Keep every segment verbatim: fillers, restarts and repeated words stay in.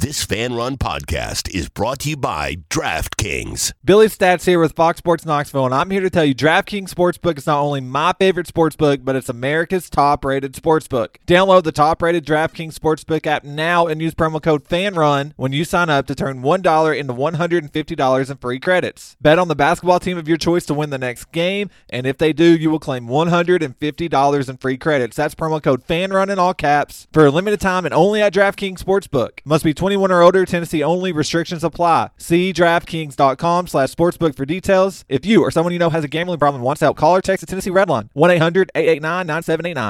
This Fan Run podcast is brought to you by DraftKings. Billy Stats here with Fox Sports Knoxville, and I'm here to tell you DraftKings Sportsbook is not only my favorite sportsbook, but it's America's top-rated sportsbook. Download the top-rated DraftKings Sportsbook app now and use promo code FANRUN when you sign up to turn one dollar into one hundred fifty dollars in free credits. Bet on the basketball team of your choice to win the next game, and if they do, you will claim one hundred fifty dollars in free credits. That's promo code FANRUN in all caps for a limited time and only at DraftKings Sportsbook. Must be twenty-one or older. Tennessee only. Restrictions apply. See DraftKings.com slash sportsbook for details. If you or someone you know has a gambling problem and wants help, call or text the Tennessee Redline one eight hundred eight eight nine nine seven eight nine.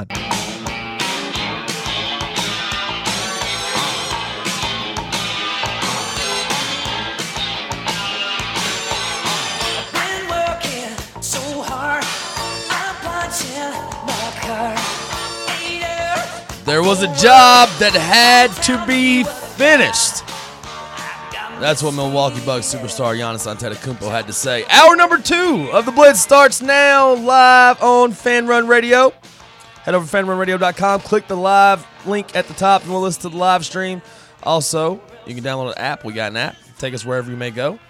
There was a job that had to be finished. That's what Milwaukee Bucks superstar Giannis Antetokounmpo had to say. Hour number two of the Blitz starts now, live on Fan Run Radio. Head over to fan run radio dot com, click the live link at the top, and we'll listen to the live stream. Also, you can download an app. We got an app. Take us wherever you may go.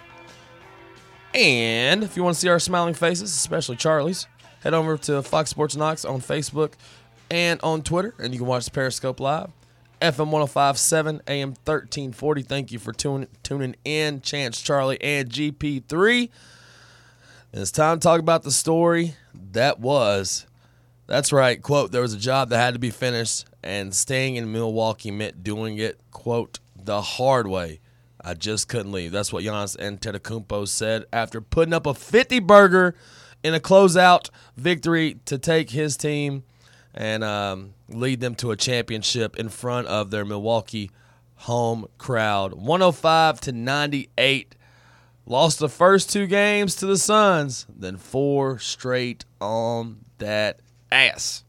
And if you want to see our smiling faces, especially Charlie's, head over to Fox Sports Knox on Facebook and on Twitter, and you can watch the Periscope live. F M one oh five point seven, A M thirteen forty. Thank you for tune, tuning in, Chance, Charlie, and G P three. And it's time to talk about the story that was, that's right, quote, there was a job that had to be finished, and staying in Milwaukee meant doing it, quote, the hard way. I just couldn't leave. That's what Giannis Antetokounmpo said after putting up a fifty-burger in a closeout victory to take his team and um, lead them to a championship in front of their Milwaukee home crowd. one oh five to ninety-eight. Lost the first two games to the Suns, then four straight on that ass.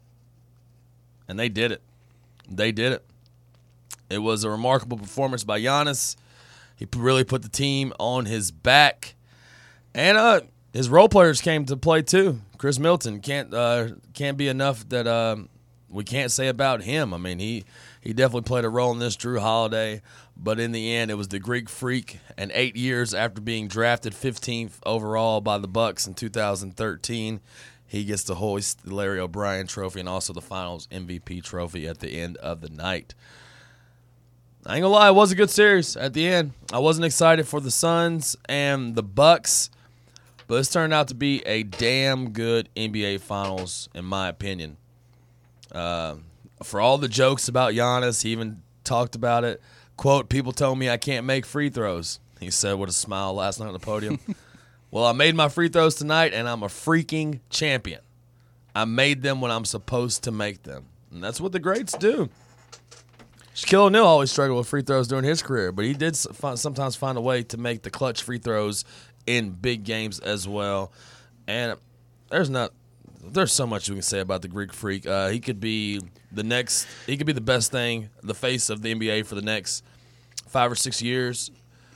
And they did it. They did it. It was a remarkable performance by Giannis. He really put the team on his back. And uh, his role players came to play too. Chris Middleton can't uh, can't be enough that uh, we can't say about him. I mean, he he definitely played a role in this. Jrue Holiday, but in the end, it was the Greek Freak. And eight years after being drafted fifteenth overall by the Bucks in two thousand thirteen, he gets to hoist the Larry O'Brien Trophy and also the Finals M V P trophy at the end of the night. I ain't gonna lie, it was a good series at the end. I wasn't excited for the Suns and the Bucks, but this turned out to be a damn good N B A Finals, in my opinion. Uh, for all the jokes about Giannis, he even talked about it. Quote, people told me I can't make free throws, he said with a smile last night on the podium. Well, I made my free throws tonight, and I'm a freaking champion. I made them when I'm supposed to make them. And that's what the greats do. Shaquille O'Neal always struggled with free throws during his career, but he did sometimes find a way to make the clutch free throws in big games as well. And there's not there's so much we can say about the Greek Freak. Uh, he could be the next he could be the best thing, the face of the N B A for the next five or six years.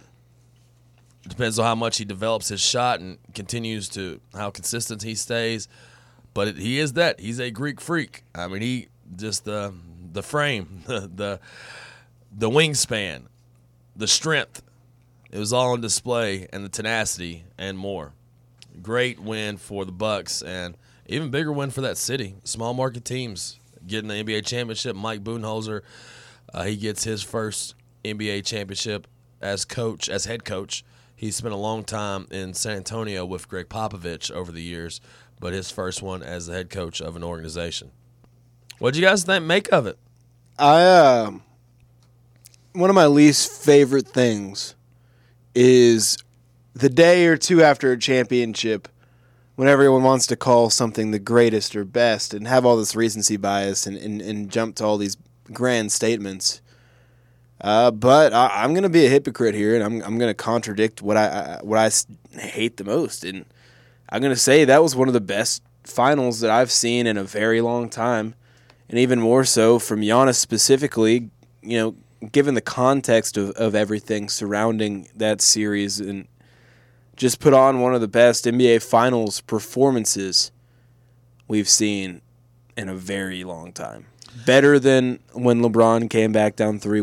It depends on how much he develops his shot and continues to how consistent he stays. But it, he is that. He's a Greek Freak. I mean, he just the the frame, the the the wingspan, the strength. It was all on display, and the tenacity and more. Great win for the Bucks, and even bigger win for that city. Small market teams getting the N B A championship. Mike Budenholzer, uh, he gets his first N B A championship as coach, as head coach. He spent a long time in San Antonio with Greg Popovich over the years, but his first one as the head coach of an organization. What do you guys think? Make of it? I uh, one of my least favorite things is the day or two after a championship when everyone wants to call something the greatest or best and have all this recency bias and, and, and jump to all these grand statements. Uh, but I, I'm going to be a hypocrite here, and I'm I'm going to contradict what I, I what I hate the most, and I'm going to say that was one of the best finals that I've seen in a very long time, and even more so from Giannis specifically. You know, given the context of, of everything surrounding that series, and just put on one of the best N B A Finals performances we've seen in a very long time. Better than when LeBron came back down three one.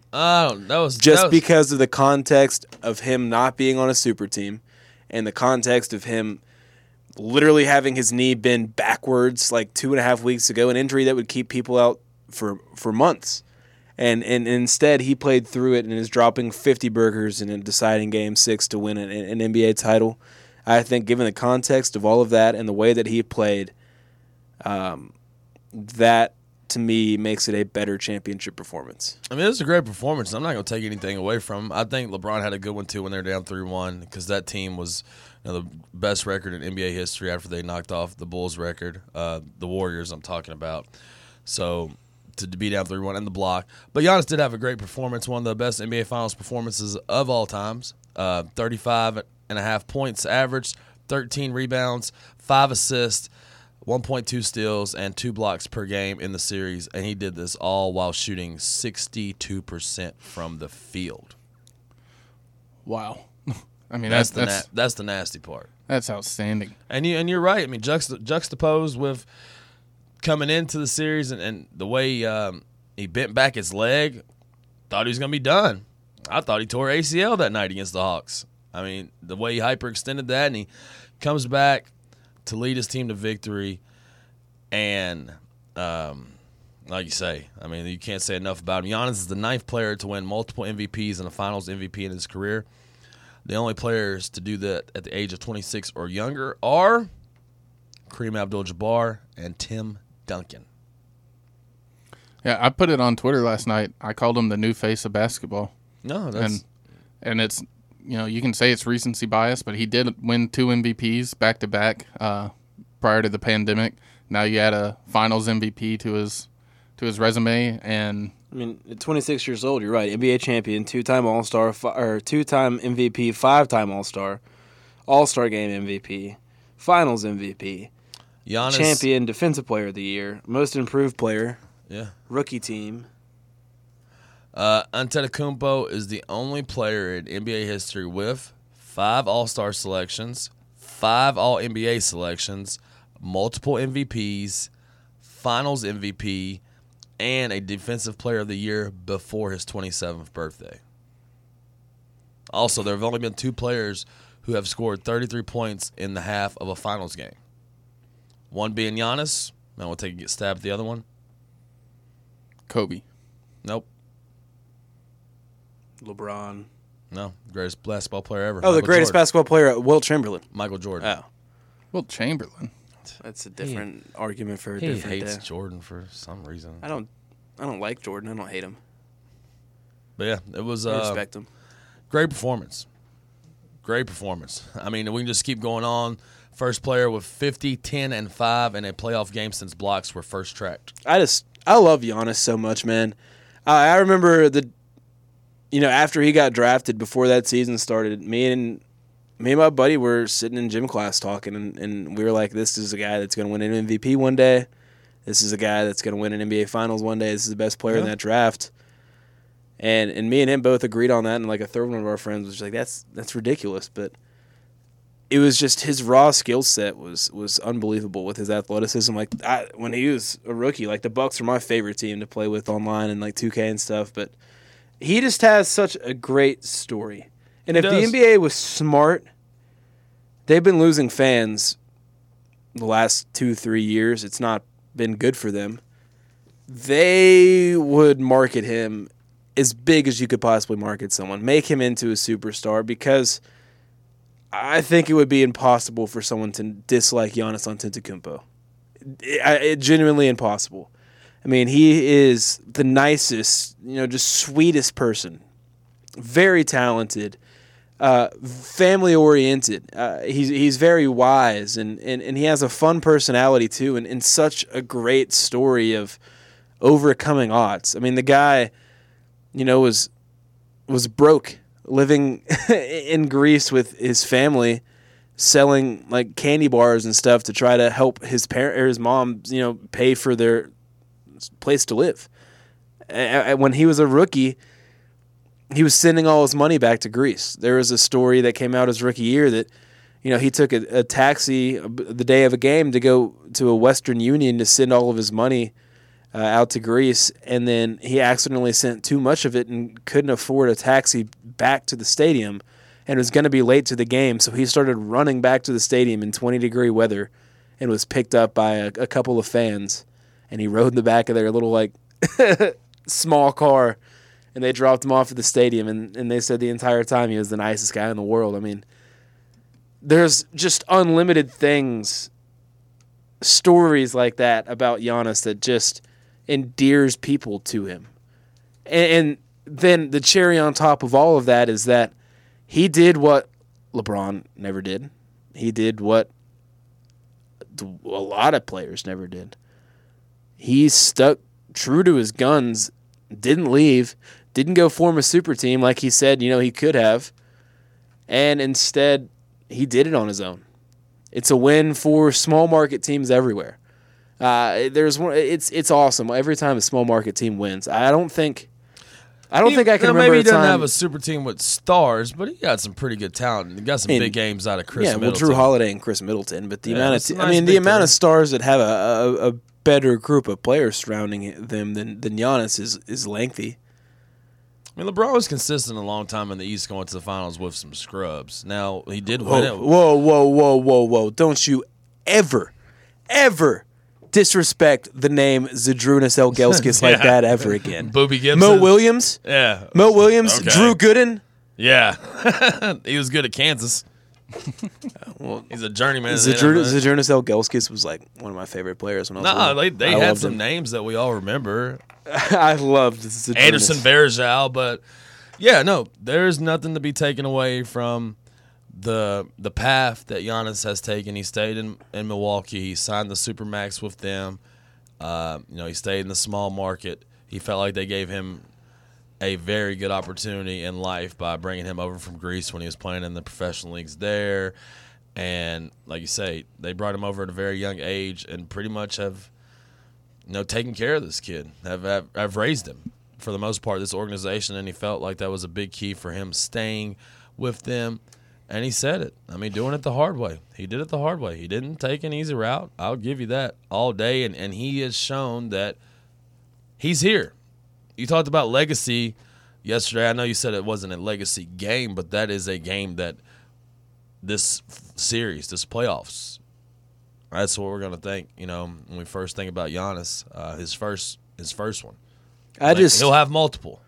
Oh, that was just that was, because of the context of him not being on a super team and the context of him literally having his knee bend backwards like two and a half weeks ago, an injury that would keep people out for for months. And, and instead, he played through it and is dropping fifty burgers in a deciding game six to win an, an N B A title. I think given the context of all of that and the way that he played, um, that, to me, makes it a better championship performance. I mean, it was a great performance. I'm not going to take anything away from him. I think LeBron had a good one, too, when they were down three one because that team was you know, the best record in N B A history after they knocked off the Bulls record, uh, the Warriors I'm talking about. So to be down three one and the block. But Giannis did have a great performance, one of the best N B A Finals performances of all times. Uh, thirty-five and a half points averaged, thirteen rebounds, five assists, one point two steals, and two blocks per game in the series. And he did this all while shooting sixty-two percent from the field. Wow. I mean, That's, that's the that's, na- that's the nasty part. that's outstanding. And, you, and you're right. I mean, juxta- juxtaposed with – coming into the series and, and the way um, he bent back his leg, thought he was going to be done. I thought he tore A C L that night against the Hawks. I mean, the way he hyperextended that, and he comes back to lead his team to victory. And um, like you say, I mean, you can't say enough about him. Giannis is the ninth player to win multiple M V Ps and a Finals M V P in his career. The only players to do that at the age of twenty-six or younger are Kareem Abdul-Jabbar and Tim Duncan. Yeah, I put it on Twitter last night. I called him the new face of basketball. No, that's and and it's you know you can say it's recency bias, but he did win two M V Ps back to back prior to the pandemic. Now you add a Finals M V P to his to his resume, and I mean, at twenty-six years old, you're right. N B A champion, two-time All-Star, fi- or two-time M V P, five-time All-Star, All-Star Game M V P, Finals M V P. Giannis, champion, defensive player of the year, most improved player, yeah. rookie team. Uh, Antetokounmpo is the only player in N B A history with five All-Star selections, five All-N B A selections, multiple M V Ps, Finals M V P, and a defensive player of the year before his twenty-seventh birthday. Also, there have only been two players who have scored thirty-three points in the half of a Finals game. One being Giannis. I will take a stab at the other one. Kobe. Nope. LeBron. No. Greatest basketball player ever. Oh, the Michael greatest Jordan. basketball player, Wilt Chamberlain. Michael Jordan. Oh, Well, Chamberlain. that's a different argument for a He different hates day. Jordan for some reason. I don't, I don't like Jordan. I don't hate him. But yeah, it was I uh, respect him. great performance. Great performance. I mean, we can just keep going on. First player with fifty, ten, and five in a playoff game since blocks were first tracked. I just, I love Giannis so much, man. Uh, I remember the, you know, after he got drafted, before that season started, me and me and my buddy were sitting in gym class talking, and, and we were like, this is a guy that's going to win an M V P one day. This is a guy that's going to win an N B A Finals one day. This is the best player Yeah. in that draft. And and me and him both agreed on that, and like a third one of our friends was like, that's that's ridiculous. But it was just his raw skill set was was unbelievable with his athleticism. Like I, when he was a rookie, like the Bucks were my favorite team to play with online and like two K and stuff. But he just has such a great story. And if He the does. N B A was smart, they've been losing fans the last two three years. It's not been good for them. They would market him as big as you could possibly market someone, make him into a superstar, because I think it would be impossible for someone to dislike Giannis Antetokounmpo. It, it, genuinely impossible. I mean, he is the nicest, you know, just sweetest person. Very talented, uh, family oriented. Uh, he's he's very wise, and, and, and he has a fun personality too, and, and such a great story of overcoming odds. I mean, the guy, you know, was was broke, living in Greece with his family, selling like candy bars and stuff to try to help his parent or his mom, you know, pay for their place to live. When he was a rookie, he was sending all his money back to Greece. There was a story that came out his rookie year that, you know, he took a, a taxi the day of a game to go to a Western Union to send all of his money uh, out to Greece, and then he accidentally sent too much of it and couldn't afford a taxi back to the stadium and was going to be late to the game, so he started running back to the stadium in twenty-degree weather and was picked up by a, a couple of fans, and he rode in the back of their little, like, small car, and they dropped him off at the stadium, and, and they said the entire time he was the nicest guy in the world. I mean, there's just unlimited things, stories like that about Giannis that just endears people to him. And, and then the cherry on top of all of that is that he did what LeBron never did. He did what a lot of players never did. He stuck true to his guns, didn't leave, didn't go form a super team like he said, you know, he could have, and instead he did it on his own. It's a win for small market teams everywhere. Uh, there's one. It's it's awesome every time a small market team wins. I don't think. I don't he, think I can now, remember maybe he a doesn't time. have a super team with stars, but he got some pretty good talent. He got some I mean, big games out of Chris yeah, Middleton. well, Drew Holiday and Chris Middleton, but the Yeah, amount of it's t- a I nice mean the big amount three. of stars that have a, a, a better group of players surrounding them than than Giannis is is lengthy. I mean, LeBron was consistent a long time in the East, going to the finals with some scrubs. Now he did Whoa, win it. whoa, whoa, whoa, whoa, whoa! Don't you ever, ever disrespect the name Zydrunas Elgelskis like Yeah. that ever again. Booby Gibson. Mo Williams, Yeah. Mo Williams, Okay. Drew Gooden. Yeah. He was good at Kansas. Well, He's a journeyman. in the Zydrunas, N F L. Zydrunas Elgelskis was like one of my favorite players when I was Nah, little. they, they I had loved some him. names that we all remember. I loved Zydrunas. Anderson Varejao, but yeah, no, there's nothing to be taken away from the the path that Giannis has taken. He stayed in, in Milwaukee. He signed the Supermax with them. Uh, you know, he stayed in the small market. He felt like they gave him a very good opportunity in life by bringing him over from Greece when he was playing in the professional leagues there. And like you say, they brought him over at a very young age and pretty much have, you know, taken care of this kid. Have have, have raised him for the most part, this organization, and he felt like that was a big key for him staying with them. And he said it. I mean, doing it the hard way. He did it the hard way. He didn't take an easy route. I'll give you that all day. And, and he has shown that he's here. You talked about legacy yesterday. I know you said it wasn't a legacy game, but that is a game that this f- series, this playoffs, that's what we're going to think, you know, when we first think about Giannis, uh, his first his first one. I Like, just he'll have multiple.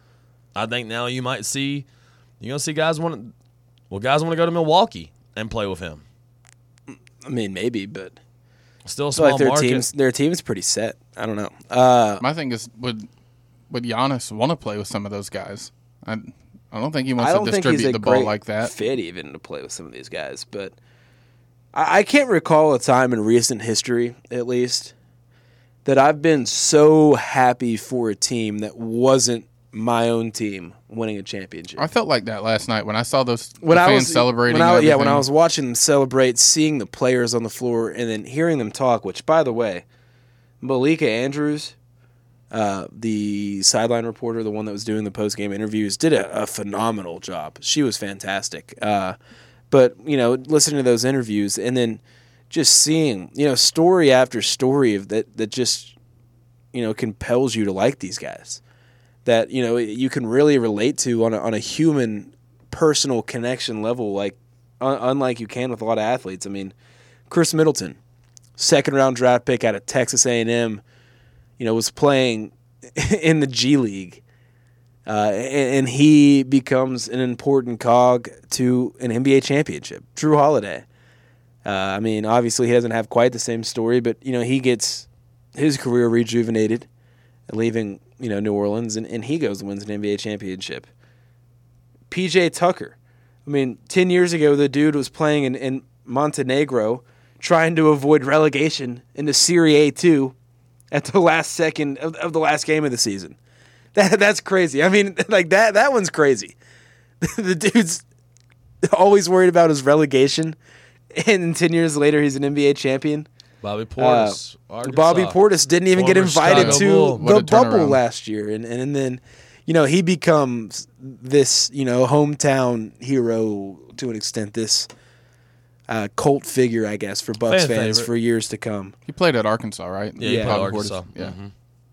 I think now you might see, you're going to see guys want to, well, guys want to go to Milwaukee and play with him. I mean, maybe, but Still a I feel small like their market. team's their team's pretty set. I don't know. Uh, My thing is, would would Giannis want to play with some of those guys? I I don't think he I wants don't to think distribute he's a the ball great like that. fit even to play with some of these guys, but I, I can't recall a time in recent history, at least, that I've been so happy for a team that wasn't my own team winning a championship. I felt like that last night when I saw those when the I fans was celebrating. when I, and yeah, when I everything. was watching them celebrate, seeing the players on the floor, and then hearing them talk. Which, by the way, Malika Andrews, uh, the sideline reporter, the one that was doing the post game interviews, did a, a phenomenal job. She was fantastic. Uh, but you know, listening to those interviews and then just seeing, you know, story after story of that that just, you know, compels you to like these guys. That, you know, you can really relate to on a, on a human, personal connection level, like un- unlike you can with a lot of athletes. I mean, Chris Middleton, second round draft pick out of Texas A and M, you know, was playing in the G League, uh, and, and he becomes an important cog to an N B A championship. Drew Holiday, uh, I mean, obviously he doesn't have quite the same story, but you know, he gets his career rejuvenated, leaving, you know, New Orleans, and, and he goes and wins an N B A championship. P J Tucker. I mean, ten years ago, the dude was playing in, in Montenegro trying to avoid relegation into Serie A two at the last second of, of the last game of the season. That That's crazy. I mean, like, that that one's crazy. The dude's always worried about his relegation, and ten years later, he's an N B A champion. Bobby Portis. Arkansas. Bobby Portis didn't even get Former invited Chicago to Bull. What the a bubble turnaround. last year, and, and and then, you know, he becomes this, you know, hometown hero to an extent. This uh, cult figure, I guess, for Bucks Fan fans favorite. for years to come. He played at Arkansas, right? Yeah, he Yeah. played Bobby Arkansas. Portis, yeah. Mhm.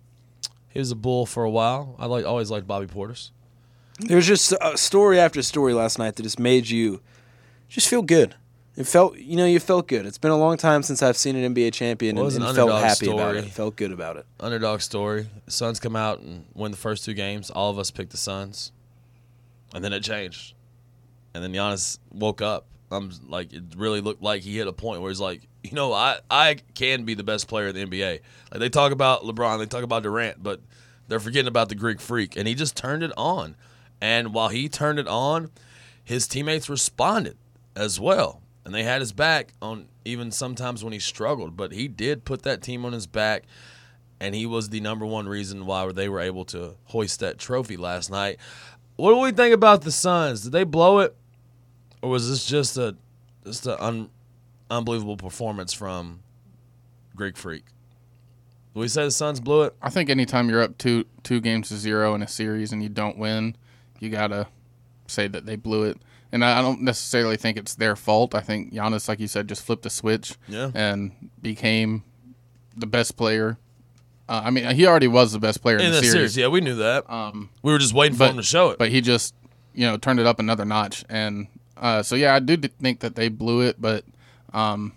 He was a Bull for a while. I like always liked Bobby Portis. There's just a story after story last night that just made you just feel good. It felt, you know, you felt good. It's been a long time since I've seen an N B A champion Well, it and, was and an felt underdog happy about story. it. Felt good about it. Underdog story. The Suns come out and win the first two games. All of us picked the Suns. And then it changed. And then Giannis woke up. I'm like, it really looked like he hit a point where he's like, you know, I, I can be the best player in the N B A. Like, they talk about LeBron, they talk about Durant, but they're forgetting about the Greek Freak. And he just turned it on. And while he turned it on, his teammates responded as well. And they had his back on even sometimes when he struggled. But he did put that team on his back, and he was the number one reason why they were able to hoist that trophy last night. What do we think about the Suns? Did they blow it, or was this just a just an un, unbelievable performance from Greek Freak? Do we say the Suns blew it? I think anytime you're up two two games to zero in a series and you don't win, you gotta say that they blew it. And I don't necessarily think it's their fault. I think Giannis, like you said, just flipped a switch Yeah. and became the best player. Uh, I mean, he already was the best player in, In the the series. series, yeah, we knew that. Um, We were just waiting for but- him to show it. But he just, you know, turned it up another notch. And uh, so, yeah, I do think that they blew it, but um,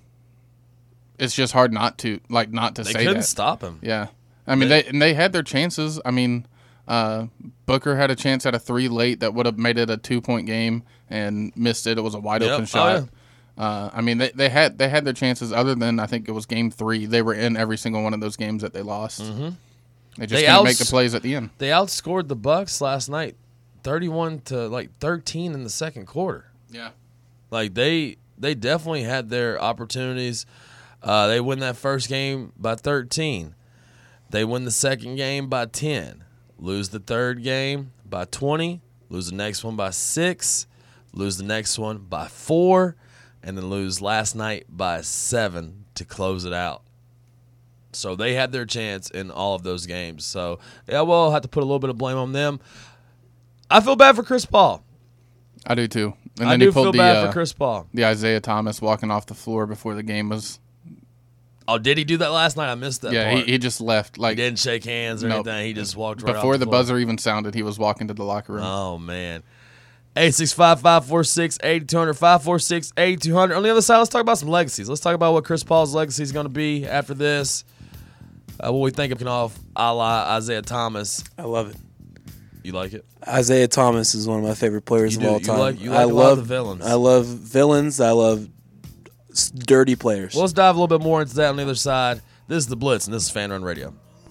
it's just hard not to, like, not to they say couldn't that. stop him. Yeah. I mean, They- they and they had their chances. I mean, uh, Booker had a chance at a three late that would have made it a two-point game and missed it. It was a wide-open Yep. shot. Oh, uh, I mean, they, they had they had their chances other than, I think it was game three. They were in every single one of those games that they lost. Mm-hmm. They just They couldn't outs- make the plays at the end. They outscored the Bucks last night, thirty-one to like thirteen in the second quarter. Yeah. Like they they definitely had their opportunities. Uh, they win that first game by thirteen. They win the second game by ten. Lose the third game by twenty. Lose the next one by six. Lose the next one by four. And then lose last night by seven to close it out. So they had their chance in all of those games. So, yeah, we'll have to put a little bit of blame on them. I feel bad for Chris Paul. I do too. And I then do he pulled feel the, bad uh, for Chris Paul. the Isaiah Thomas walking off the floor before the game was. Oh, did he do that last night? I missed that Yeah, part. he, he just left. He Like didn't shake hands or Nope. anything. He just walked right before off the floor. buzzer even sounded, he was walking to the locker room. Oh, man. eight six five, five four six, eight two zero zero, five four six, eight two zero zero. On the other side, let's talk about some legacies. Let's talk about what Chris Paul's legacy is going to be after this. Uh, what we think of off a la Isaiah Thomas. I love it. You like it? Isaiah Thomas is one of my favorite players You of do. all You time. like- you like I a lot love of the villains. I love villains. I love s- dirty players. Well, let's dive a little bit more into that on the other side. This is The Blitz, and this is Fan Run Radio.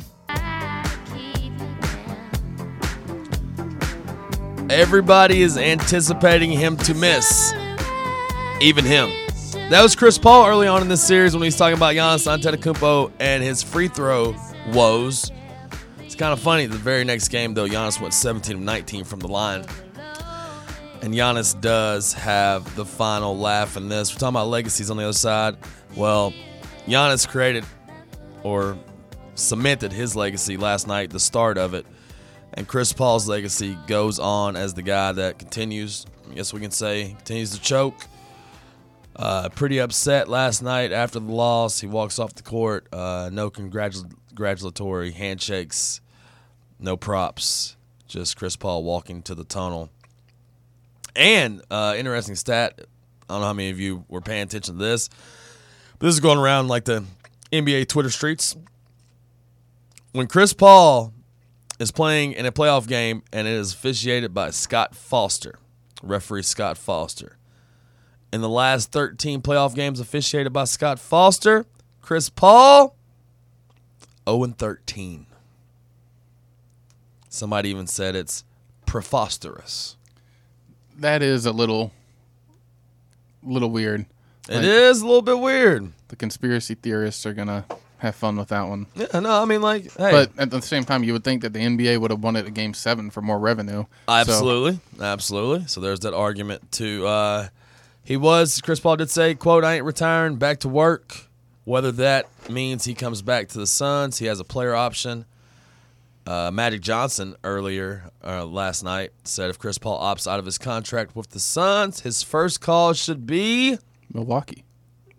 Everybody is anticipating him to miss. Even him. That was Chris Paul early on in this series when he was talking about Giannis Antetokounmpo and his free throw woes. It's kind of funny. The very next game, though, Giannis went seventeen of nineteen from the line. And Giannis does have the final laugh in this. We're talking about legacies on the other side. Well, Giannis created or cemented his legacy last night, the start of it. And Chris Paul's legacy goes on as the guy that continues, I guess we can say, continues to choke. Uh, pretty upset last night after the loss. He walks off the court. Uh, no congratul- congratulatory handshakes, no props. Just Chris Paul walking to the tunnel. And uh, interesting stat, I don't know how many of you were paying attention to this, but this is going around like the N B A Twitter streets. When Chris Paul is playing in a playoff game and it is officiated by Scott Foster, referee Scott Foster. In the last thirteen playoff games officiated by Scott Foster, Chris Paul, oh and thirteen. Somebody even said it's preposterous. That is a little, little weird. It Like, is a little bit weird. The conspiracy theorists are gonna have fun with that one. Yeah, no, I mean, like, hey. But at the same time, you would think that the N B A would have won it at Game Seven for more revenue. Absolutely. Absolutely. So there's that argument to uh he was, Chris Paul did say, quote, I ain't retiring, back to work. Whether that means he comes back to the Suns, he has a player option. Uh, Magic Johnson earlier uh, last night said if Chris Paul opts out of his contract with the Suns, his first call should be So Milwaukee.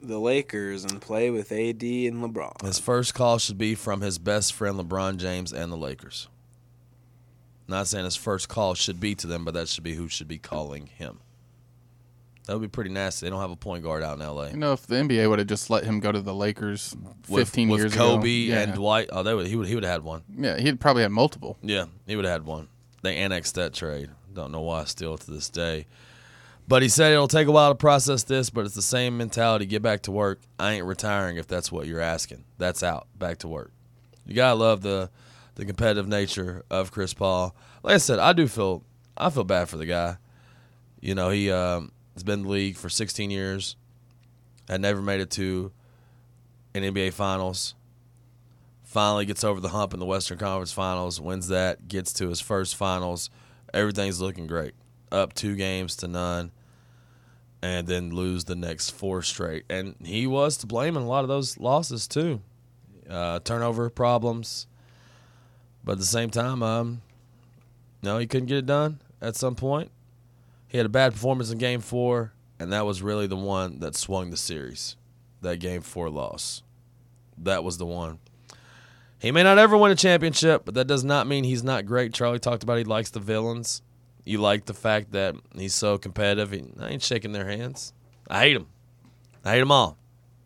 the Lakers and play with A D and LeBron. His first call should be from his best friend LeBron James and the Lakers. Not saying his first call should be to them, but that should be who should be calling him. That would be pretty nasty. They don't have a point guard out in L A. You know, if the N B A would have just let him go to the Lakers fifteen with, years with Kobe ago. Yeah. and Dwight, oh, they would, he would he would have had one. Yeah, he'd probably had multiple. Yeah, he would have had one. They annexed that trade. Don't know why still to this day. But he said it'll take a while to process this, but it's the same mentality. Get back to work. I ain't retiring if that's what you're asking. That's out. Back to work. You got to love the the competitive nature of Chris Paul. Like I said, I do feel I feel bad for the guy. You know, he um, has been in the league for sixteen years, had never made it to an N B A Finals. Finally gets over the hump in the Western Conference Finals, wins that, gets to his first Finals. Everything's looking great. Up two games to none, and then lose the next four straight. And he was to blame in a lot of those losses too. Uh, turnover problems. But at the same time, um, no, he couldn't get it done at some point. He had a bad performance in Game four, and that was really the one that swung the series, that Game four loss. That was the one. He may not ever win a championship, but that does not mean he's not great. Charlie talked about he likes the villains. You like the fact that he's so competitive. He, I ain't shaking their hands. I hate him. I hate them all.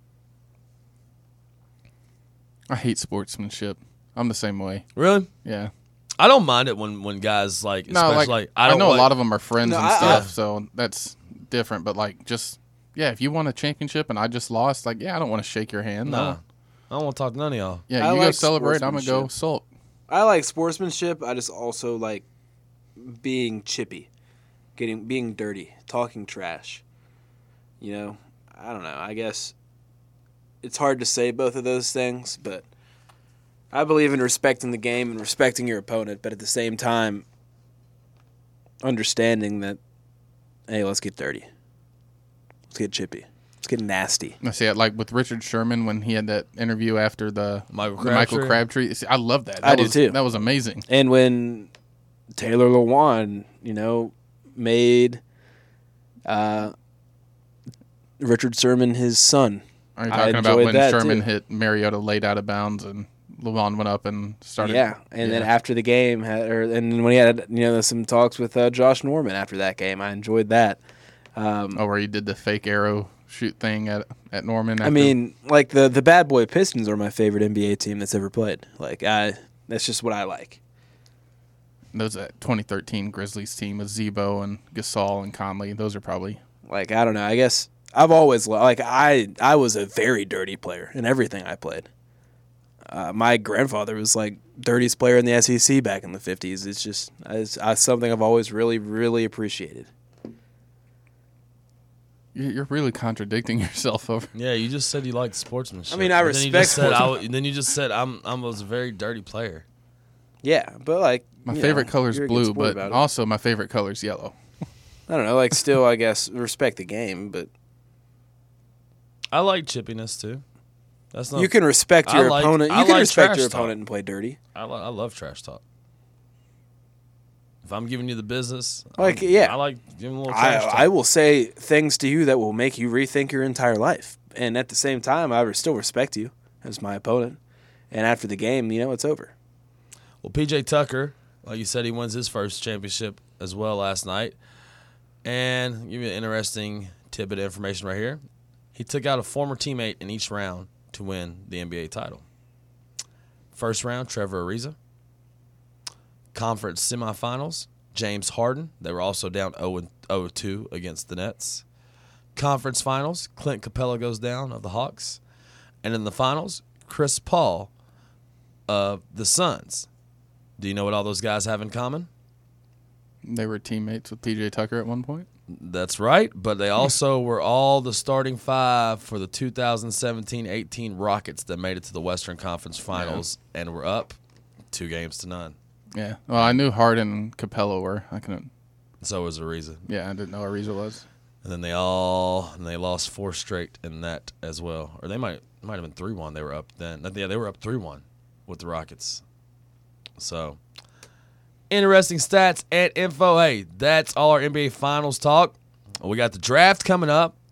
I hate sportsmanship. I'm the same way. Really? Yeah. I don't mind it when, when guys like, No, especially like, like, I, I don't know like, a lot of them are friends No, and I- stuff, I- so that's different. But like, just yeah, if you won a championship and I just lost, like, yeah, I don't want to shake your hand. Nah. No. I don't want to talk to none of y'all. Yeah, I you go like celebrate. I'm gonna go sportsmanship. sulk. I like sportsmanship. I just also like being chippy, getting being dirty, talking trash. You know, I don't know. I guess it's hard to say both of those things, but I believe in respecting the game and respecting your opponent, but at the same time, understanding that, hey, let's get dirty. Let's get chippy. Let's get nasty. I see it like with Richard Sherman when he had that interview after the Michael the Michael Crabtree. Crabtree. See, I love that. that I do was, too. That was amazing. And when Taylor Lewan, you know, made uh, Richard Sherman his son. Are you I talking about enjoyed when that, Sherman too. hit Mariota late out of bounds and Lewan went up and started? Yeah, and then yeah. after the game, had, or and then when he had you know some talks with uh, Josh Norman after that game, I enjoyed that. Um, Oh, where he did the fake arrow shoot thing at at Norman. I after- mean, like the the Bad Boy Pistons are my favorite N B A team that's ever played. Like I, that's just what I like. those that twenty thirteen Grizzlies team with Zebo and Gasol and Conley. Those are probably Like I don't know. I guess I've always li- like I I was a very dirty player in everything I played. Uh, my grandfather was like dirtiest player in the S E C back in the fifties. It's just it's, uh, something I've always really really appreciated. you're you're really contradicting yourself over. Yeah, you just said you liked sportsmanship. I mean, I but then you respect just said I sportsman- w- then you just said I'm I was a very dirty player. Yeah, but like My you favorite know, color's you're a good blue, sport but about it. also my favorite color's yellow. I don't know. Like still, I guess respect the game, but I like chippiness too. That's not. you can respect I your like- opponent. You I can like respect trash your talk. opponent and play dirty. I, lo- I love trash talk. If I'm giving you the business, Like, I'm- yeah. I like giving a little trash talk. I, I will say things to you that will make you rethink your entire life. And at the same time, I still respect you as my opponent. And after the game, you know, it's over. Well, P J Tucker, like you said, he wins his first championship as well last night. And I'll give you an interesting tidbit of information right here. He took out a former teammate in each round to win the N B A title. First round, Trevor Ariza. Conference semifinals, James Harden. They were also down oh two against the Nets. Conference finals, Clint Capella goes down of the Hawks. And in the finals, Chris Paul of the Suns. Do you know what all those guys have in common? They were teammates with P J Tucker at one point. That's right, but they also were all the starting five for the two thousand seventeen eighteen Rockets that made it to the Western Conference Finals and were up two games to none. Yeah. Well, I knew Harden and Capella were. I couldn't. So was Ariza. Yeah, I didn't know Ariza was. And then they all and they lost four straight in that as well. Or they might might have been three one. They were up then. Yeah, they were up three one with the Rockets. So interesting stats and info. Hey, that's all our N B A Finals talk. We got the draft coming up.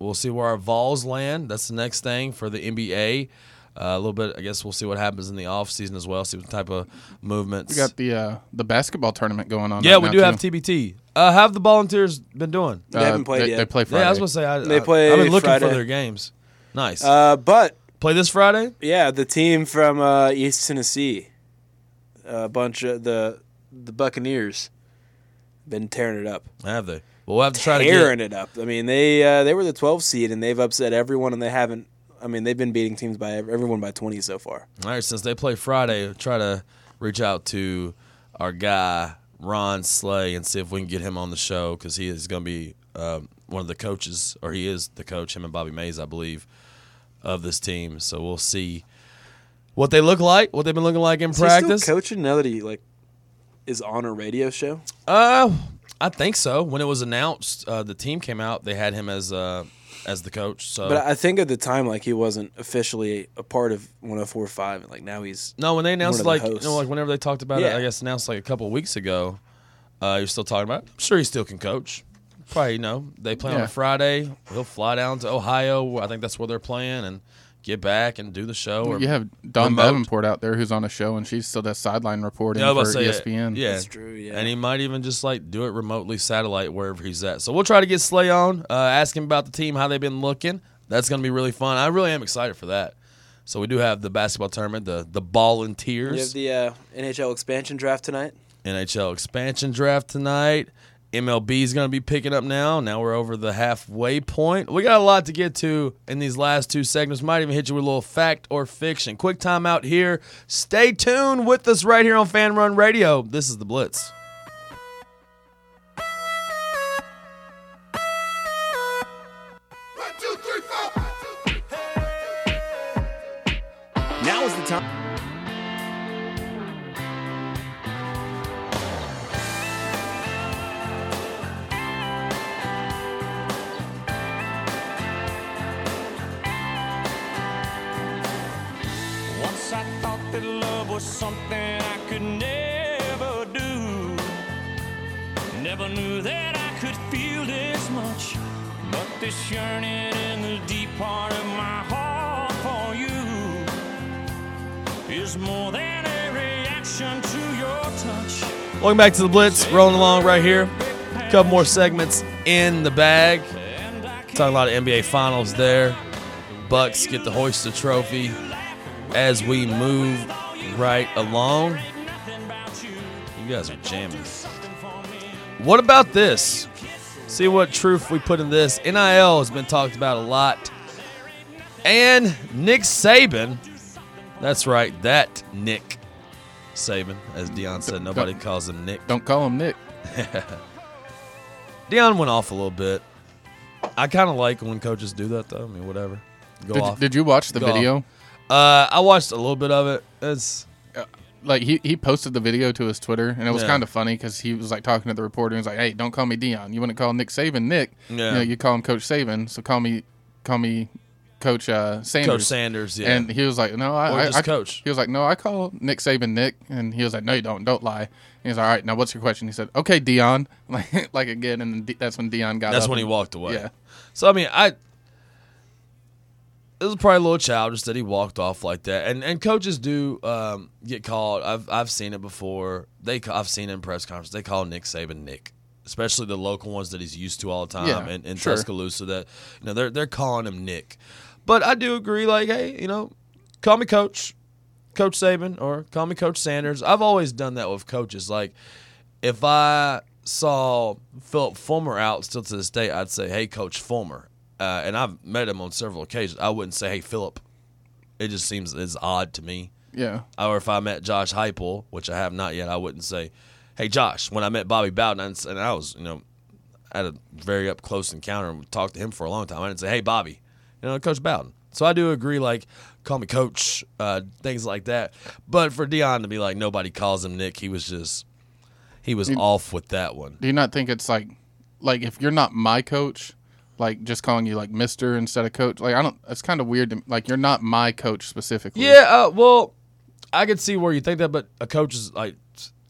We'll see where our Vols land. That's the next thing for the N B A. Uh, a little bit, I guess we'll see what happens in the off season as well. See what type of movements. We got the uh, the basketball tournament going on. Yeah, right we now, do too. have T B T. Uh, how have the Volunteers been doing? They haven't played they, yet. They play Friday. Yeah, I was gonna say I, They I, play I've been looking Friday. for their games. Nice. Uh, but Play this Friday. yeah, the team from uh, East Tennessee, a bunch of the the Buccaneers, been tearing it up. Have they? Well, we'll have to try to Tearing get. it up. I mean, they uh, they were the twelfth seed and they've upset everyone, and they haven't. I mean, they've been beating teams by everyone by twenty so far. All right, since they play Friday, try to reach out to our guy Ron Slay and see if we can get him on the show because he is going to be um, one of the coaches, or he is the coach. Him and Bobby Mays, I believe, of this team. So we'll see what they look like, what they've been looking like in Is practice. he still coaching now that he like is on a radio show? Uh, I think so. When it was announced, uh, the team came out. They had him as uh, as the coach. So, But I think at the time, like, he wasn't officially a part of one oh four point five, and like now he's no, when they announced, one of the like, you hosts. know, like whenever they talked about it, Yeah. I guess announced like a couple of weeks ago. Uh, you're still talking about it. I'm sure he still can coach. Probably, you know, they play on Yeah. a Friday. He'll fly down to Ohio. I think that's where they're playing, and get back and do the show. Or You have Dawn remote. Davenport out there who's on a show, and she still does sideline reporting Yeah, I was for about to E say, S P N. Yeah, That's true, yeah. And he might even just like do it remotely, satellite, wherever he's at. So we'll try to get Slay on, uh, ask him about the team, how they've been looking. That's going to be really fun. I really am excited for that. So we do have the basketball tournament, the the Volunteers. You have the uh, N H L expansion draft tonight. N H L expansion draft tonight. M L B is going to be picking up now. Now we're over the halfway point. We got a lot to get to in these last two segments. Might even hit you with a little fact or fiction. Quick time out here. Stay tuned with us right here on Fan Run Radio. This is The Blitz. Now is the time. Once I thought that love was something I could never do. Never knew that I could feel this much. But this yearning in the deep part of my heart for you is more than a reaction to your touch. Welcome back to The Blitz. Rolling along right here. A couple more segments in the bag. Talking a lot of N B A Finals there. Bucks get to hoist the trophy as we move right along. You guys are jamming. What about this? See what truth we put in this. N I L has been talked about a lot. And Nick Saban, that's right, that Nick Saban, as Deion said, nobody calls him Nick. Don't call him Nick. Deion went off a little bit. I kind of like when coaches do that, though. I mean, whatever. Go Did, off. did you watch the Go off. video? Uh, I watched a little bit of it. It's Like he, he posted the video to his Twitter, and it was Yeah. kind of funny because he was like talking to the reporter. He was like, "Hey, don't call me Deion. You want to call Nick Saban Nick? Yeah. You know, you call him Coach Saban. So call me, call me Coach uh, Sanders." Coach Sanders, yeah. And he was like, "No, I, Or I, just I Coach. He was like, "No, I call Nick Saban Nick," and he was like, "No, you don't. Don't lie." And he was like, "All right, now what's your question?" He said, "Okay, Deion." Like, like again, and then De- that's when Deion got. That's up when he and- walked away. Yeah. So, I mean, I. It was probably a little childish that he walked off like that, and and coaches do um, get called. I've I've seen it before. They I've seen it in press conference. They call Nick Saban Nick, especially the local ones that he's used to all the time Yeah, in, in sure. Tuscaloosa. That you know they're they're calling him Nick, but I do agree. Like, hey, you know, call me Coach, Coach Saban, or call me Coach Sanders. I've always done that with coaches. Like, if I saw Philip Fulmer out still to this day, I'd say, hey, Coach Fulmer. Uh, and I've met him on several occasions. I wouldn't say, hey, Philip. It just seems it's odd to me. Yeah. Or if I met Josh Heupel, which I have not yet, I wouldn't say, hey, Josh. When I met Bobby Bowden, and and I was, you know, at a very up close encounter and talked to him for a long time, I didn't say, hey, Bobby, you know, Coach Bowden. So I do agree, like, call me Coach, uh, things like that. But for Deion to be like, nobody calls him Nick, he was just, he was You- off with that one. Do you not think it's like, like if you're not my coach, like just calling you like Mister instead of Coach? Like I don't. It's kind of weird. To, like you're not my coach specifically. Yeah, uh, well, I could see where you think that, but a coach is like,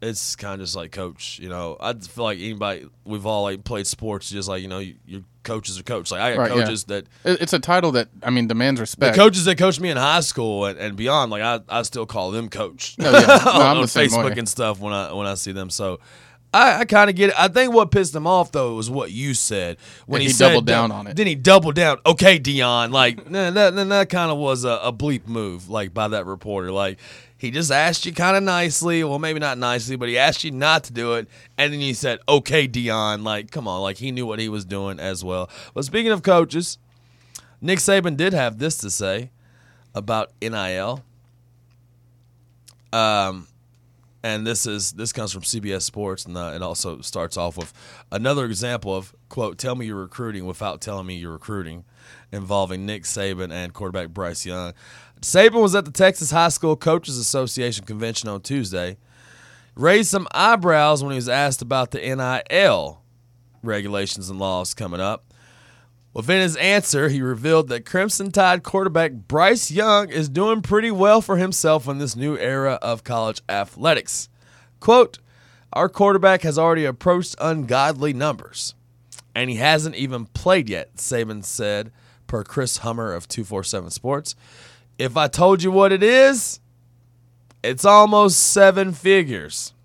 it's kind of just like coach. You know, I feel like anybody we've all like played sports, just like you know, you, your coaches are coach. Like I got Right, coaches yeah. that It- It's a title that, I mean, demands respect. the coaches that coached me in high school and, and beyond. Like I, I still call them coach No, yeah. No, I'm on the same Facebook way. and stuff when I when I see them. So. I, I kind of get it. I think what pissed him off though was what you said when Yeah, he, he said doubled down on it. Then he doubled down. Okay, Dion, like nah, that that, that kind of was a, a bleep move, like by that reporter. Like he just asked you kind of nicely, well maybe not nicely, but he asked you not to do it, and then you said, "Okay, Dion." Like come on, like he knew what he was doing as well. But speaking of coaches, Nick Saban did have this to say about N I L. Um. And this is this comes from C B S Sports, and uh, it also starts off with another example of, quote, tell me you're recruiting without telling me you're recruiting, involving Nick Saban and quarterback Bryce Young. Saban was at the Texas High School Coaches Association convention on Tuesday, raised some eyebrows when he was asked about the N I L regulations and laws coming up. Within his answer, he revealed that Crimson Tide quarterback Bryce Young is doing pretty well for himself in this new era of college athletics. Quote, our quarterback has already approached ungodly numbers, and he hasn't even played yet, Saban said, per Chris Hummer of two forty-seven Sports. If I told you what it is, it's almost seven figures.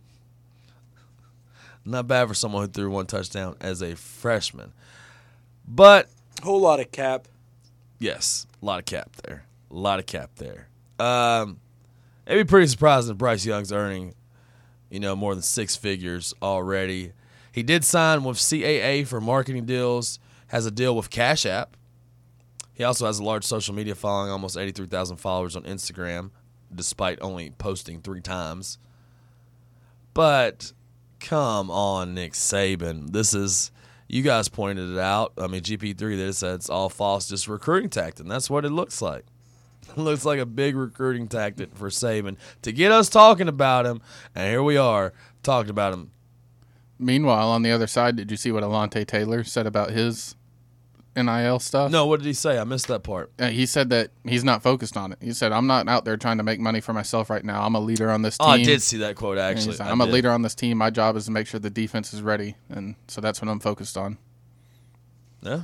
Not bad for someone who threw one touchdown as a freshman. But Whole lot of cap. yes, a lot of cap there. A lot of cap there. Um, it'd be pretty surprising if Bryce Young's earning, you know, more than six figures already. He did sign with C A A for marketing deals, has a deal with Cash App. He also has a large social media following, almost eighty-three thousand followers on Instagram, despite only posting three times. But come on, Nick Saban. This is... You guys pointed it out. I mean, G P three, they said it's all false, just recruiting tactic. And that's what it looks like. It looks like a big recruiting tactic for Saban to get us talking about him. And here we are talking about him. Meanwhile, on the other side, did you see what Alontae Taylor said about his N I L stuff? No, what did he say? I missed that part. Uh, he said that he's not focused on it. He said, I'm not out there trying to make money for myself right now. I'm a leader on this team. Oh, I did see that quote, And he actually. said, I I'm a did. leader on this team. My job is to make sure the defense is ready. And so that's what I'm focused on. Yeah.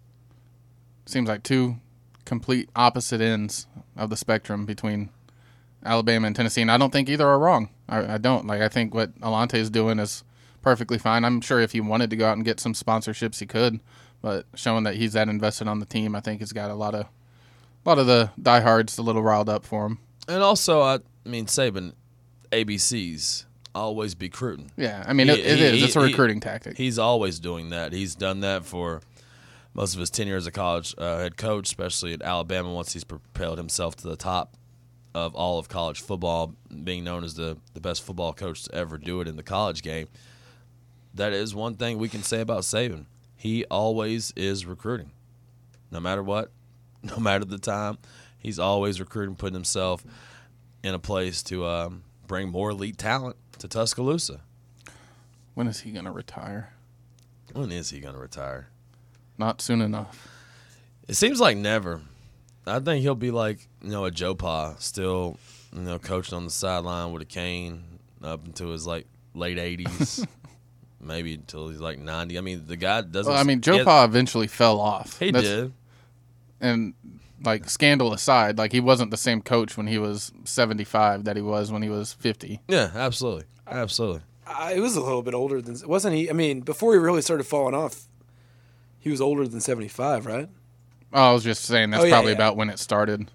Seems like two complete opposite ends of the spectrum between Alabama and Tennessee. And I don't think either are wrong. I, I don't. Like, I think what Alontae is doing is perfectly fine. I'm sure if he wanted to go out and get some sponsorships, he could. But showing that he's that invested on the team, I think has got a lot of a lot of the diehards a little riled up for him. And also, I mean, Saban, A B Cs, always be recruiting. Yeah, I mean, He- it, it he- is. he- It's a he- recruiting tactic. He's always doing that. He's done that for most of his tenure as a college uh, head coach, especially at Alabama, once he's propelled himself to the top of all of college football, being known as the, the best football coach to ever do it in the college game. That is one thing we can say about Saban. He always is recruiting. No matter what, no matter the time, he's always recruiting, putting himself in a place to um, bring more elite talent to Tuscaloosa. When is he going to retire? When is he going to retire? Not soon enough. It seems like never. I think he'll be like, you know, a Joe Pa, still, you know, coaching on the sideline with a cane up into his, like, late eighties. Maybe until he's like ninety. I mean, the guy doesn't. Well, I mean, he Joe has- Pa eventually fell off. He That's- did. And, like, scandal aside, like, he wasn't the same coach when he was seventy-five that he was when he was fifty. Yeah, absolutely. Absolutely. I, it was a little bit older than, wasn't he? I mean, before he really started falling off, he was older than seventy-five, right? Oh, I was just saying that's Oh, yeah, probably yeah. about when it started.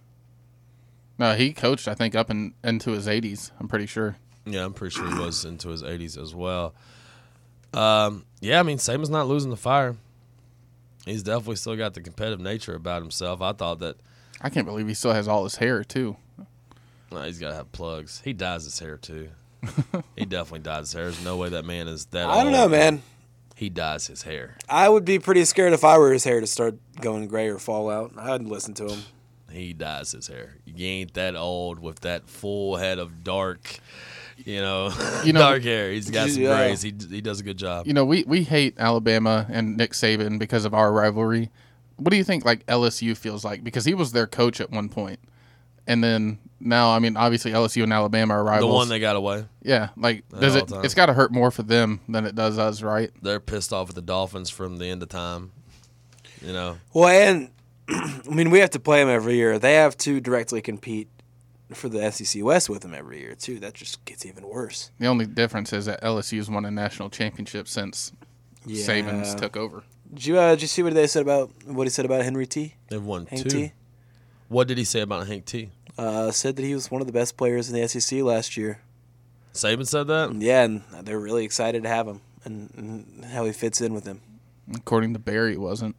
No, he coached, I think, up in, into his eighties, I'm pretty sure. Yeah, I'm pretty sure he was into his eighties as well. Um, yeah, I mean, Saban's not losing the fire. He's definitely still got the competitive nature about himself. I thought that I can't believe he still has all his hair, too. well, he's got to have plugs. He dyes his hair, too. He definitely dyes his hair. There's no way that man is that I don't know, old. man. He dyes his hair. I would be pretty scared if I were his hair to start going gray or fall out. I'd listen to him. He dyes his hair. You ain't that old with that full head of dark, you know, You know- dark hair. He's got some Yeah. grays. He he does a good job. You know, we, we hate Alabama and Nick Saban because of our rivalry. What do you think, like, L S U feels like? Because he was their coach at one point. and then now, I mean, obviously L S U and Alabama are rivals. The one they got away. Yeah, like does all it? the time. It's got to hurt more for them than it does us, right? They're pissed off at the Dolphins from the end of time. You know. Well, and I mean, we have to play them every year. They have to directly compete for the S E C West with them every year too. That just gets even worse. The only difference is that L S U's won a national championship since Yeah. Saban's took over. Did you uh, did you see what they said about what he said about Henry T? They've won Hank two. T? What did he say about Hank T? Uh, said that he was one of the best players in the S E C last year. Saban said that? Yeah, and they're really excited to have him and, and how he fits in with them. According to Barry, it wasn't.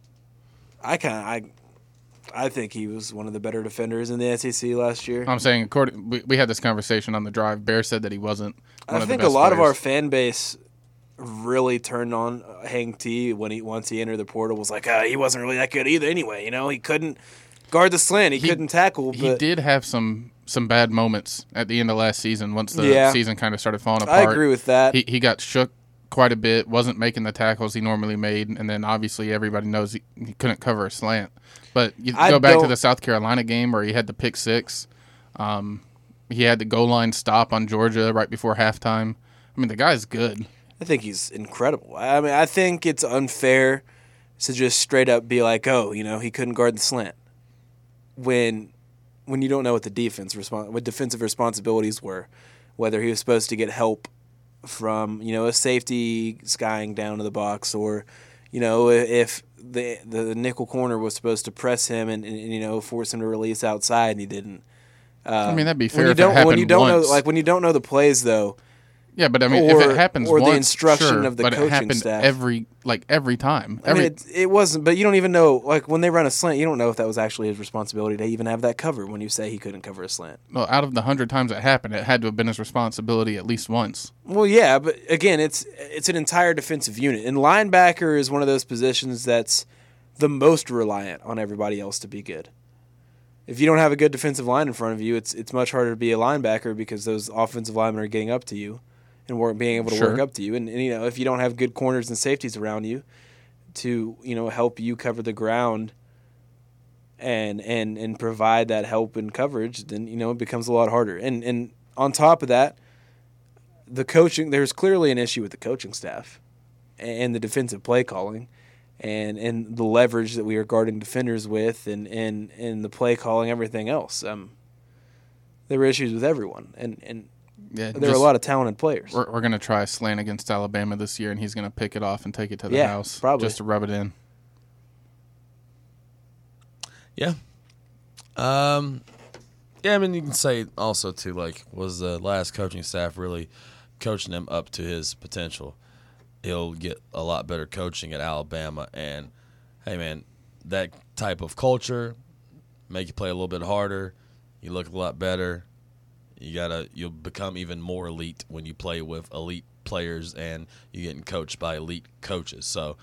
I kind of I. I think he was one of the better defenders in the S E C last year. I'm saying, according, we, we had this conversation on the drive. Bear said that he wasn't one I of the think a best lot of our players. fan base really turned on Hank T when he once he entered the portal. Was like, uh, he wasn't really that good either. Anyway, you know, he couldn't guard the slant. He, He- couldn't tackle. But He did have some some bad moments at the end of last season once the Yeah. season kind of started falling I apart. agree with that. He he got shook quite a bit, wasn't making the tackles he normally made, and then obviously everybody knows he, he couldn't cover a slant. But you I go back to don't- the South Carolina game where he had the pick six. Um, he had the goal line stop on Georgia right before halftime. I mean, the guy's good. I think he's incredible. I mean, I think it's unfair to just straight up be like, oh, you know, he couldn't guard the slant when when you don't know what the defense respon- what defensive responsibilities were, whether he was supposed to get help from, you know, a safety skying down to the box, or, you know, if the the nickel corner was supposed to press him and, and you know, force him to release outside and he didn't. I mean, that'd be When fair you if it don't happened when you don't once. know like when you don't know the plays though. Yeah, but I mean, Or- if it happens or the once, instruction sure, of the but coaching it happened staff. every like every time. I Every, mean, it, it wasn't, but you don't even know, like, when they run a slant, you don't know if that was actually his responsibility to even have that covered when you say he couldn't cover a slant. well, out of the hundred times it happened, it had to have been his responsibility at least once. Well, yeah, but again, it's it's an entire defensive unit. And linebacker is one of those positions that's the most reliant on everybody else to be good. If you don't have a good defensive line in front of you, it's it's much harder to be a linebacker because those offensive linemen are getting up to you and work, being able to Sure. work up to you. And, and, you know, if you don't have good corners and safeties around you to, you know, help you cover the ground and and and provide that help and coverage, then, you know, it becomes a lot harder. And and on top of that, the coaching, there's clearly an issue with the coaching staff and the defensive play calling and, and the leverage that we are guarding defenders with and, and, and the play calling, everything else. Um, there were issues with everyone. And, and Yeah, there were a lot of talented players. We're, we're going to try a slant against Alabama this year, and he's going to pick it off and take it to the Yeah, house probably. just to rub it in. Yeah. Um, yeah, I mean, you can say also, too, like, was the last coaching staff really coaching him up to his potential? He'll get a lot better coaching at Alabama. And, hey, man, that type of culture make you play a little bit harder. You look a lot better. You gotta, you'll become even more elite when you play with elite players and you're getting coached by elite coaches. So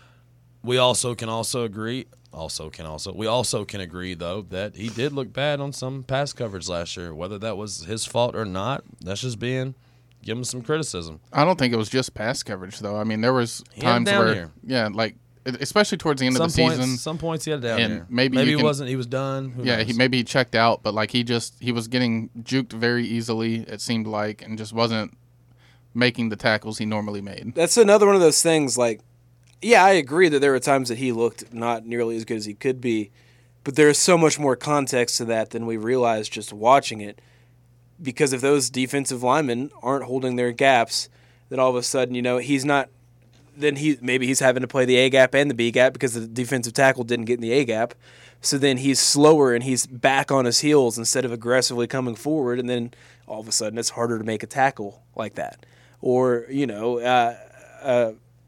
we also can also agree, also can also, we also can agree though that he did look bad on some pass coverage last year. Whether that was his fault or not, that's just being, give him some criticism. I don't think it was just pass coverage, though. I mean, there was He had times down where, here. yeah, like, especially towards the end Some of the points, season. some points he had down and here. maybe maybe you he can- wasn't. He was done. Who Yeah, knows? he maybe he checked out, but like he just he was getting juked very easily, it seemed like, and just wasn't making the tackles he normally made. That's another one of those things, like, yeah, I agree that there were times that he looked not nearly as good as he could be, but there is so much more context to that than we realized just watching it. Because if those defensive linemen aren't holding their gaps, then all of a sudden, you know, he's not, then he maybe he's having to play the A gap and the B gap because the defensive tackle didn't get in the A gap. So then he's slower and he's back on his heels instead of aggressively coming forward, and then all of a sudden it's harder to make a tackle like that. Or, you know, uh, uh,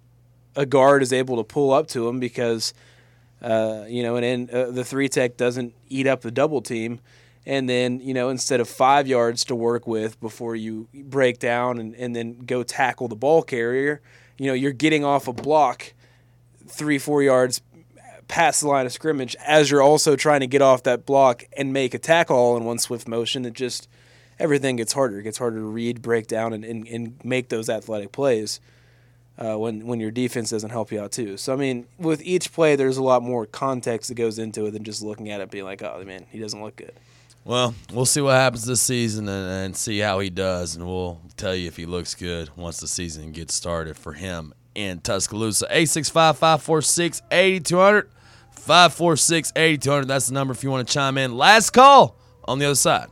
a guard is able to pull up to him because, uh, you know, and then uh, the three tech doesn't eat up the double team. And then, you know, instead of five yards to work with before you break down and, and then go tackle the ball carrier, you know, you're getting off a block three, four yards past the line of scrimmage as you're also trying to get off that block and make a tackle all in one swift motion. It just, everything gets harder. It gets harder to read, break down, and, and, and make those athletic plays uh, when, when your defense doesn't help you out too. So, I mean, with each play, there's a lot more context that goes into it than just looking at it and being like, oh, man, he doesn't look good. Well, we'll see what happens this season and, and see how he does, and we'll tell you if he looks good once the season gets started for him in Tuscaloosa. eight six five, five four six, eight two zero zero. five four six, eight two zero zero. That's the number if you want to chime in. Last call on the other side.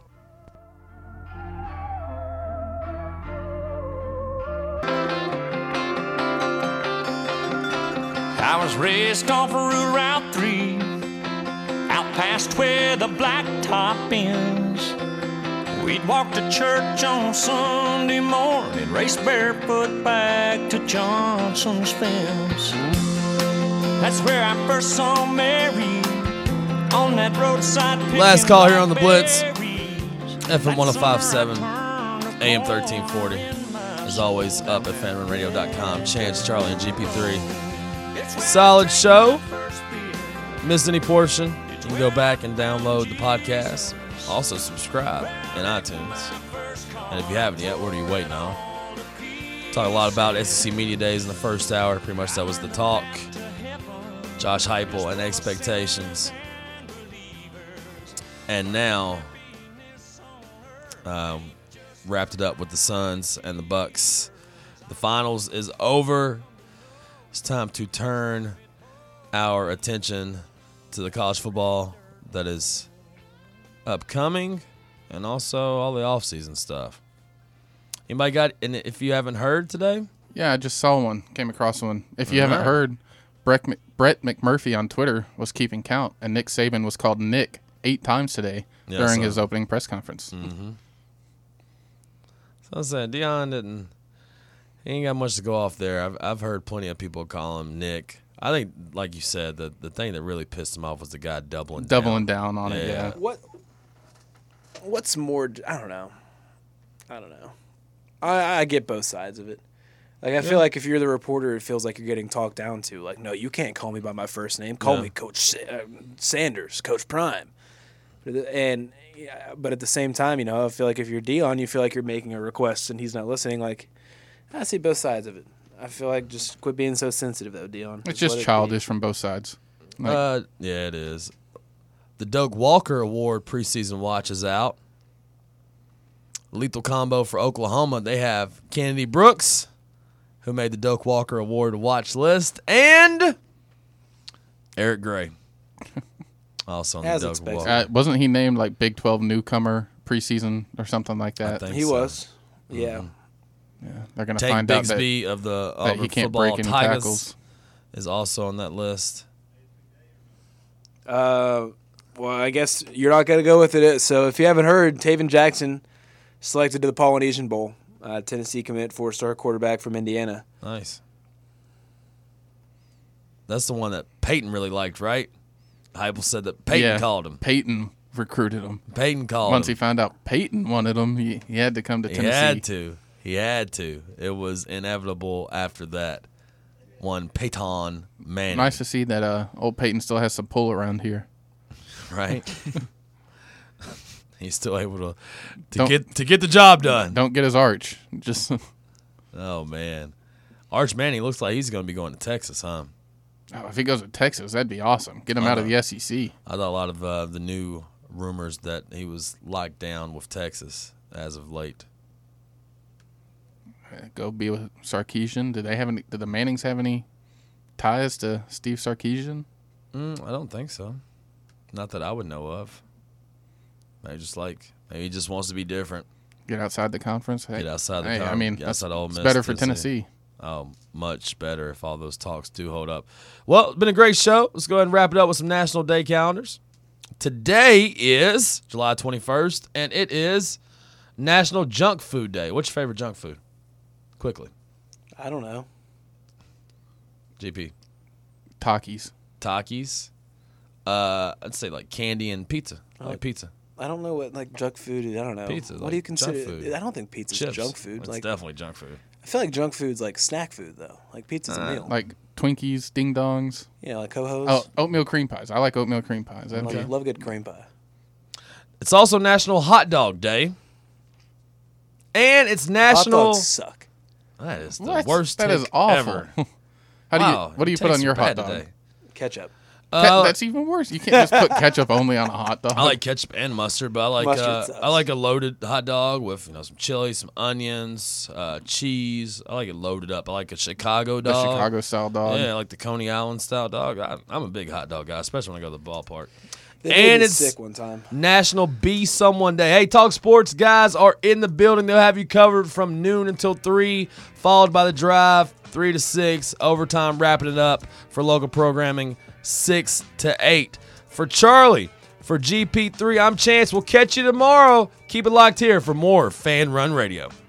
I was raised off of Route three, out past where the blacktop ends. We'd walk to church on Sunday morning, race barefoot back to Johnson's fence. That's where I first saw Mary on that roadside. Last call here on the Blitz. F M one oh five point seven, A M thirteen forty. As always, up at fan run radio dot com. Chance, Charlie, and G P three. Solid show. Missed any portion, you can go back and download the podcast. Also subscribe in iTunes. And if you haven't yet, what are you waiting on? Talk a lot about S E C Media Days in the first hour. Pretty much that was the talk. Josh Heupel and expectations. And now, um, wrapped it up with the Suns and the Bucks. The finals is over. It's time to turn our attention to the college football that is upcoming and also all the offseason stuff. Anybody got, and if you haven't heard today? Yeah, I just saw one, came across one. If you All haven't right. heard, Brett, Mc- Brett McMurphy on Twitter was keeping count, and Nick Saban was called Nick eight times today Yeah, during so- his opening press conference. Mm-hmm. So I said, Deion didn't, he ain't got much to go off there. I've I've heard plenty of people call him Nick. I think, like you said, the, the thing that really pissed him off was the guy doubling Doubling down. down on it, Yeah. yeah. What? What's more? I don't know. I don't know. I, I get both sides of it. Like I feel like if you're the reporter, it feels like you're getting talked down to. Like, no, you can't call me by my first name. Call Yeah. me Coach Sa- uh, Sanders, Coach Prime. And yeah, but at the same time, you know, I feel like if you're Deion, you feel like you're making a request and he's not listening. Like, I see both sides of it. I feel like just quit being so sensitive, though, Deion. It's let just it be. childish from both sides. Like, Uh, yeah, it is. The Doug Walker Award preseason watch is out. Lethal combo for Oklahoma. They have Kennedy Brooks, who made the Doug Walker Award watch list, and Eric Gray. Also on As the Doug expected. Walker. uh, wasn't he named like Big twelve newcomer preseason or something like that? think He so. was. Yeah. Yeah, they're going to Take find out that, Bixby of the that Auburn he can't football break any Tigers tackles. is also on that list. Uh, well, I guess you're not going to go with it. So if you haven't heard, Taven Jackson selected to the Polynesian Bowl. Uh, Tennessee commit, four-star quarterback from Indiana. Nice. That's the one that Peyton really liked, right? Heupel said that Peyton Yeah, called him. Peyton recruited him. Peyton called Once him. he found out Peyton wanted him, he, he had to come to He Tennessee. had to. He had to. It was inevitable after that. One Peyton Manning, Nice to see that uh, old Peyton still has some pull around here. right? He's still able to to Don't- get to get the job done. Don't get his arch. Just Oh man, Arch Manning looks like he's going to be going to Texas, huh? oh, if he goes to Texas, that'd be awesome. Get him I out of know. the S E C. I thought a lot of uh, the new rumors that he was locked down with Texas as of late. Uh, Go be with Sarkisian. Did they have any? Did the Mannings have any ties to Steve Sarkisian? Mm, I don't think so. Not that I would know of. Maybe just like maybe he just wants to be different. Get outside the conference. Hey, Get outside the hey, con- I mean, get that's, outside Ole it's Miss, better for Tennessee. Tennessee. Oh, much better if all those talks do hold up. Well, it's been a great show. Let's go ahead and wrap it up with some National Day calendars. Today is July twenty-first, and it is National Junk Food Day. What's your favorite junk food? Quickly. I don't know. G P. Takis. Takis. Uh, I'd say like candy and pizza. I like pizza. I don't know what like junk food is. I don't know. Pizza, What like do you junk consider? food. I don't think pizza's Chips. junk food. It's Like definitely junk food. I feel like junk food's like snack food though. Like pizza's Uh, a meal. Like Twinkies, Ding Dongs. yeah, like ho-hos. Oh, oatmeal cream pies. I like oatmeal cream pies. That'd love, be- love a good cream pie. It's also National Hot Dog Day. And it's Hot National. dogs suck. That is the What? worst That take is awful. ever. How do you? Wow, What do you it put on tastes your hot bad dog? today. Ketchup. Uh, That's even worse. You can't just put ketchup only on a hot dog. I like ketchup and mustard, but I like Mustard uh, sucks. I like a loaded hot dog with you know some chili, some onions, uh, cheese. I like it loaded up. I like a Chicago the dog. Chicago style dog. Yeah, I like the Coney Island style dog. I, I'm a big hot dog guy, especially when I go to the ballpark. They made And me it's sick one time. National Be Someone Day. Hey, Talk Sports guys are in the building. They'll have you covered from noon until three, followed by the drive, three to six, overtime, wrapping it up for local programming, six to eight. For Charlie, for G P three, I'm Chance. We'll catch you tomorrow. Keep it locked here for more Fan Run Radio.